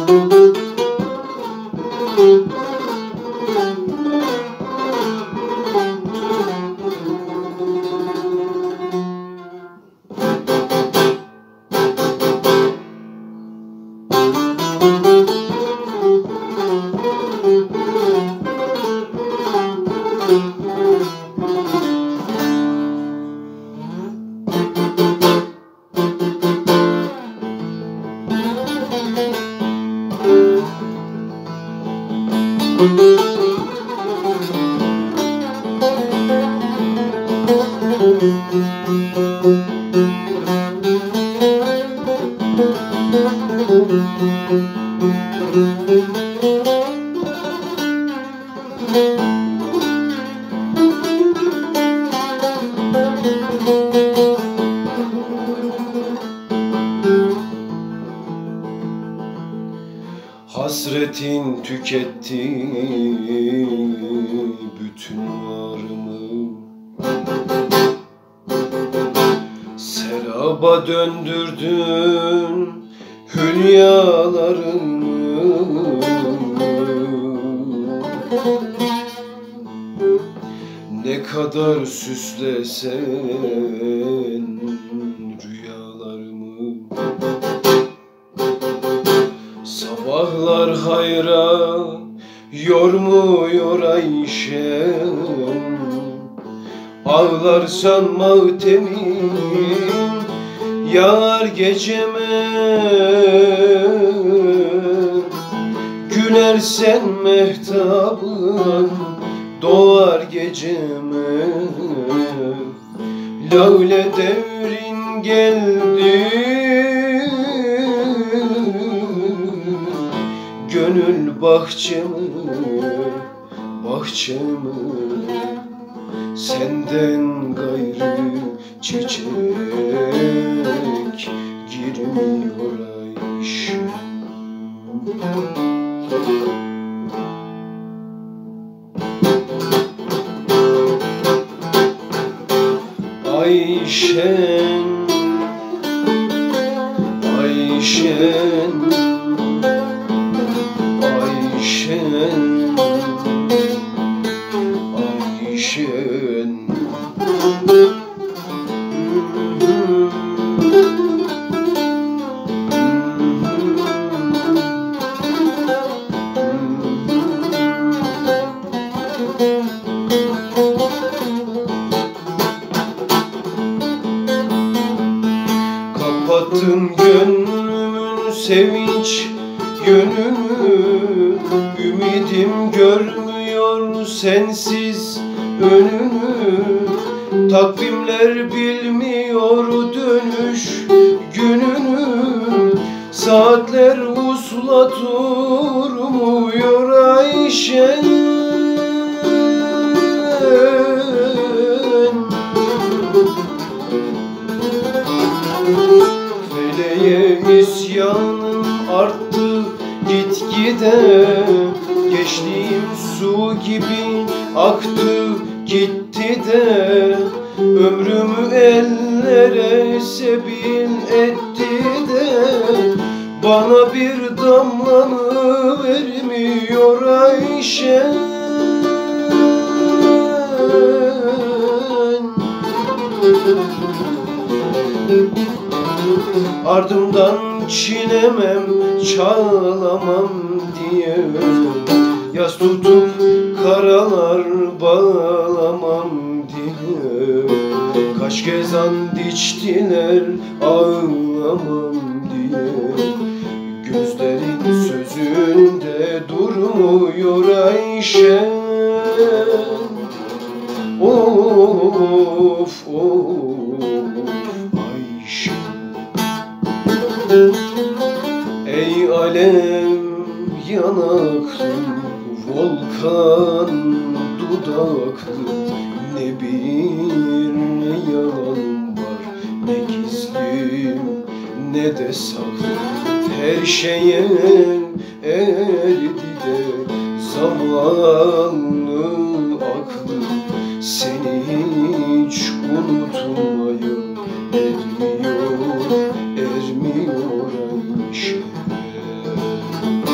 Hasretin tüketti bütün varımı, seraba döndürdün hülyalarımı. Ne kadar süslesen rüyalarımı, sabahlar hayra yormuyor Ayşem. Ağlarsan matemin yağar geceme, gülersen mehtabın doğar geceme. Lale devrin geldi, gönül bahçeme, senden gayrı çiçek girmiyor Ayşe. Ayşen, Ayşen, Ayşen, Ayşen. Kapattın gönlümün sevinç yönünü, ümidim görmüyor sensiz önünü. Takvimler bilmiyor dönüş gününü, saatler uslat durmuyor Ayşen. Feleğe isyanım arttı gitgide, gençliğim su gibi aktı gitti de, ömrümü ellere sebil etti de, bana bir damlanı vermiyor Ayşen. Ardımdan çiğnemem, çağlamam diye, yas tutup karalar bağlamam diye, kaç kez and içtiler ağlamam diye. Gözlerin sözünde durmuyor Ayşe. Of of Ayşe. Ey alem yanaklı, volkan dudaklı, ne bir yalan var, ne gizli ne de saklı. Her şeye erdi de zamanlı aklı, seni hiç unutmaya ermiyor Ayşe.